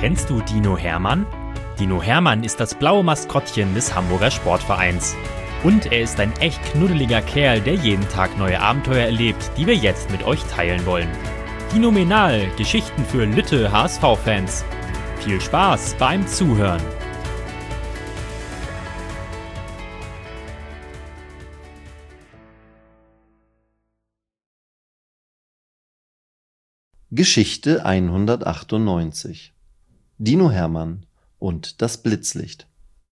Kennst du Dino Hermann? Dino Hermann ist das blaue Maskottchen des Hamburger Sportvereins. Und er ist ein echt knuddeliger Kerl, der jeden Tag neue Abenteuer erlebt, die wir jetzt mit euch teilen wollen. Dinomenal, Geschichten für Lütte HSV-Fans. Viel Spaß beim Zuhören. Geschichte 198 Dino Hermann und das Blitzlicht.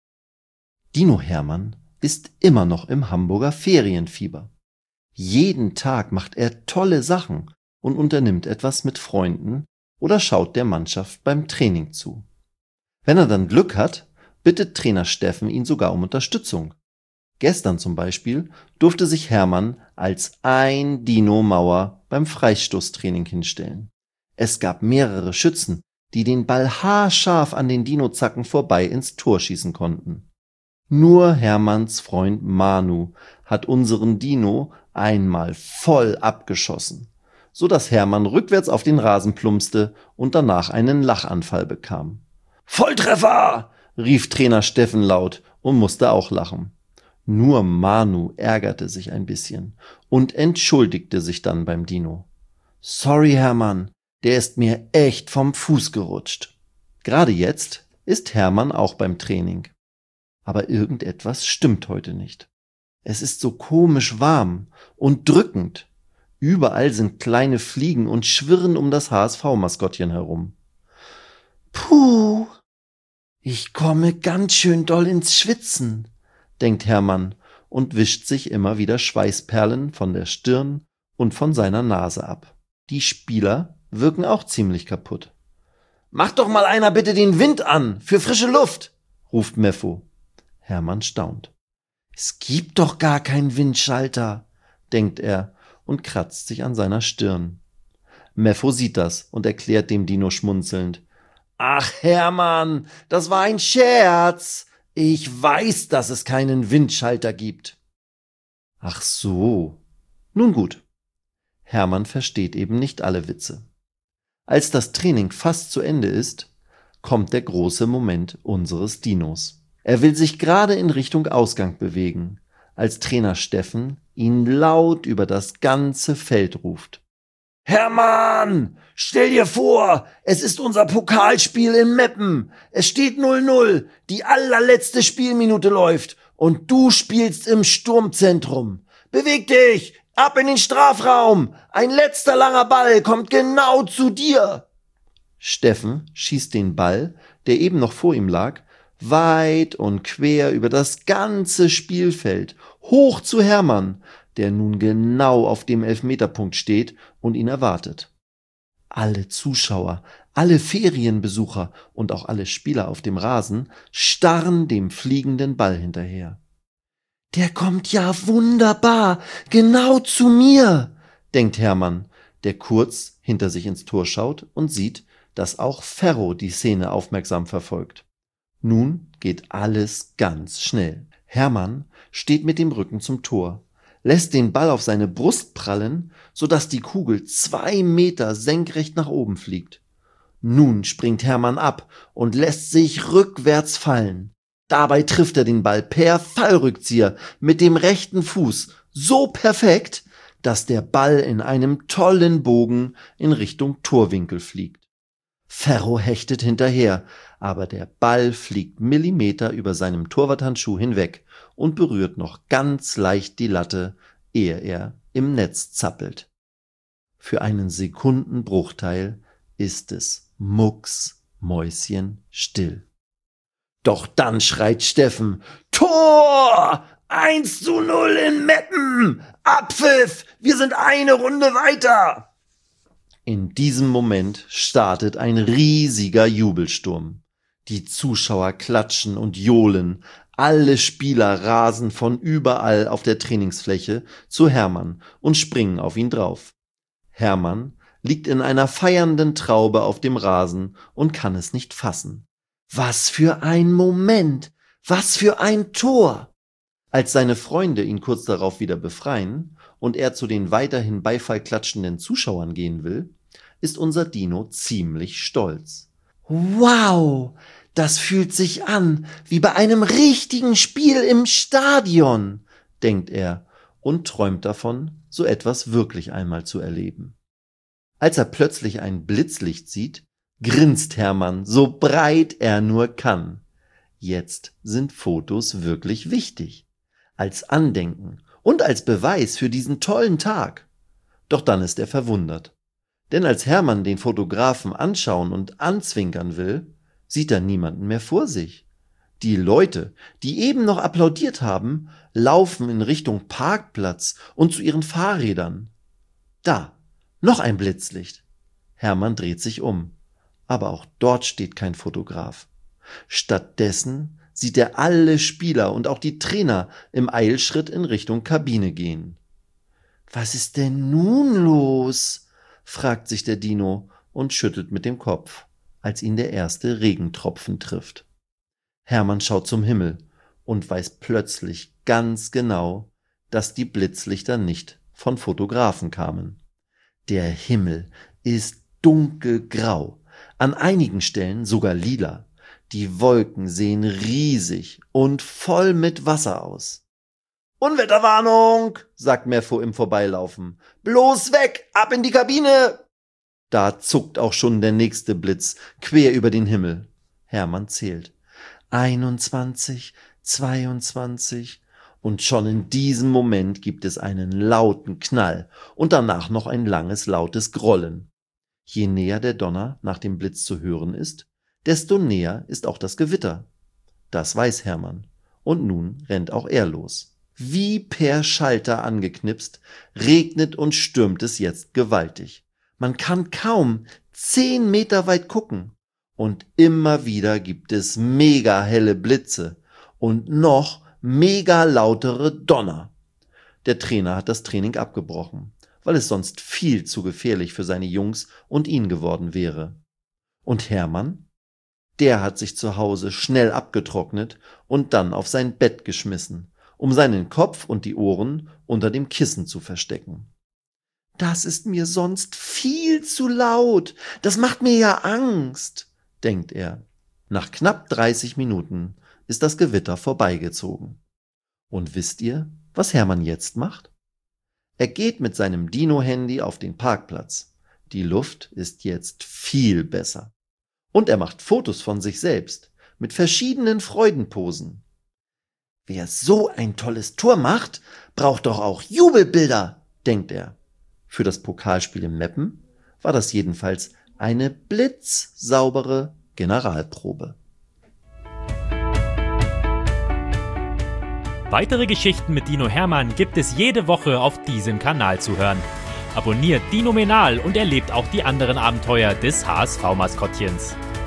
Dino Hermann ist immer noch im Hamburger Ferienfieber. Jeden Tag macht er tolle Sachen und unternimmt etwas mit Freunden oder schaut der Mannschaft beim Training zu. Wenn er dann Glück hat, bittet Trainer Steffen ihn sogar um Unterstützung. Gestern zum Beispiel durfte sich Hermann als ein Dino-Mauer beim Freistoßtraining hinstellen. Es gab mehrere Schützen, die den Ball haarscharf an den Dino-Zacken vorbei ins Tor schießen konnten. Nur Hermanns Freund Manu hat unseren Dino einmal voll abgeschossen, so dass Hermann rückwärts auf den Rasen plumpste und danach einen Lachanfall bekam. »Volltreffer!« rief Trainer Steffen laut und musste auch lachen. Nur Manu ärgerte sich ein bisschen und entschuldigte sich dann beim Dino. »Sorry, Hermann, der ist mir echt vom Fuß gerutscht.« Gerade jetzt ist Hermann auch beim Training. Aber irgendetwas stimmt heute nicht. Es ist so komisch warm und drückend. Überall sind kleine Fliegen und schwirren um das HSV-Maskottchen herum. »Puh, ich komme ganz schön doll ins Schwitzen«, denkt Hermann und wischt sich immer wieder Schweißperlen von der Stirn und von seiner Nase ab. Die Spieler wirken auch ziemlich kaputt. »Mach doch mal einer bitte den Wind an, für frische Luft«, ruft Meffo. Hermann staunt. »Es gibt doch gar keinen Windschalter«, denkt er und kratzt sich an seiner Stirn. Meffo sieht das und erklärt dem Dino schmunzelnd. »Ach Hermann, das war ein Scherz. Ich weiß, dass es keinen Windschalter gibt.« »Ach so. Nun gut.« Hermann versteht eben nicht alle Witze. Als das Training fast zu Ende ist, kommt der große Moment unseres Dinos. Er will sich gerade in Richtung Ausgang bewegen, als Trainer Steffen ihn laut über das ganze Feld ruft. »Hermann, stell dir vor, es ist unser Pokalspiel in Meppen. Es steht 0-0, die allerletzte Spielminute läuft und du spielst im Sturmzentrum. Beweg dich, ab in den Strafraum, ein letzter langer Ball kommt genau zu dir.« Steffen schießt den Ball, der eben noch vor ihm lag, weit und quer über das ganze Spielfeld, hoch zu Hermann, der nun genau auf dem Elfmeterpunkt steht und ihn erwartet. Alle Zuschauer, alle Ferienbesucher und auch alle Spieler auf dem Rasen starren dem fliegenden Ball hinterher. »Der kommt ja wunderbar, genau zu mir«, denkt Hermann, der kurz hinter sich ins Tor schaut und sieht, dass auch Ferro die Szene aufmerksam verfolgt. Nun geht alles ganz schnell. Hermann steht mit dem Rücken zum Tor, lässt den Ball auf seine Brust prallen, sodass die Kugel 2 Meter senkrecht nach oben fliegt. Nun springt Hermann ab und lässt sich rückwärts fallen. Dabei trifft er den Ball per Fallrückzieher mit dem rechten Fuß so perfekt, dass der Ball in einem tollen Bogen in Richtung Torwinkel fliegt. Ferro hechtet hinterher, aber der Ball fliegt Millimeter über seinem Torwarthandschuh hinweg und berührt noch ganz leicht die Latte, ehe er im Netz zappelt. Für einen Sekundenbruchteil ist es mucksmäuschenstill. Doch dann schreit Steffen: »Tor! 1:0 in Meppen! Abpfiff! Wir sind eine Runde weiter!« In diesem Moment startet ein riesiger Jubelsturm. Die Zuschauer klatschen und johlen. Alle Spieler rasen von überall auf der Trainingsfläche zu Hermann und springen auf ihn drauf. Hermann liegt in einer feiernden Traube auf dem Rasen und kann es nicht fassen. Was für ein Moment! Was für ein Tor! Als seine Freunde ihn kurz darauf wieder befreien und er zu den weiterhin Beifall klatschenden Zuschauern gehen will, ist unser Dino ziemlich stolz. Wow, das fühlt sich an wie bei einem richtigen Spiel im Stadion, denkt er und träumt davon, so etwas wirklich einmal zu erleben. Als er plötzlich ein Blitzlicht sieht, grinst Hermann, so breit er nur kann. Jetzt sind Fotos wirklich wichtig, als Andenken und als Beweis für diesen tollen Tag. Doch dann ist er verwundert. Denn als Hermann den Fotografen anschauen und anzwinkern will, sieht er niemanden mehr vor sich. Die Leute, die eben noch applaudiert haben, laufen in Richtung Parkplatz und zu ihren Fahrrädern. Da, noch ein Blitzlicht. Hermann dreht sich um, aber auch dort steht kein Fotograf. Stattdessen sieht er alle Spieler und auch die Trainer im Eilschritt in Richtung Kabine gehen. Was ist denn nun los? Fragt sich der Dino und schüttelt mit dem Kopf, als ihn der erste Regentropfen trifft. Hermann schaut zum Himmel und weiß plötzlich ganz genau, dass die Blitzlichter nicht von Fotografen kamen. Der Himmel ist dunkelgrau, an einigen Stellen sogar lila. Die Wolken sehen riesig und voll mit Wasser aus. »Unwetterwarnung«, sagt Meffo im Vorbeilaufen. »Bloß weg, ab in die Kabine!« Da zuckt auch schon der nächste Blitz quer über den Himmel. Hermann zählt. 21, 22 und schon in diesem Moment gibt es einen lauten Knall und danach noch ein langes, lautes Grollen. Je näher der Donner nach dem Blitz zu hören ist, desto näher ist auch das Gewitter. Das weiß Hermann und nun rennt auch er los. Wie per Schalter angeknipst, regnet und stürmt es jetzt gewaltig. Man kann kaum 10 Meter weit gucken. Und immer wieder gibt es mega helle Blitze und noch mega lautere Donner. Der Trainer hat das Training abgebrochen, weil es sonst viel zu gefährlich für seine Jungs und ihn geworden wäre. Und Hermann? Der hat sich zu Hause schnell abgetrocknet und dann auf sein Bett geschmissen, um seinen Kopf und die Ohren unter dem Kissen zu verstecken. »Das ist mir sonst viel zu laut. Das macht mir ja Angst«, denkt er. Nach knapp 30 Minuten ist das Gewitter vorbeigezogen. Und wisst ihr, was Hermann jetzt macht? Er geht mit seinem Dino-Handy auf den Parkplatz. Die Luft ist jetzt viel besser. Und er macht Fotos von sich selbst mit verschiedenen Freudenposen. Wer so ein tolles Tor macht, braucht doch auch Jubelbilder, denkt er. Für das Pokalspiel in Meppen war das jedenfalls eine blitzsaubere Generalprobe. Weitere Geschichten mit Dino Hermann gibt es jede Woche auf diesem Kanal zu hören. Abonniert Dinomenal und erlebt auch die anderen Abenteuer des HSV-Maskottchens.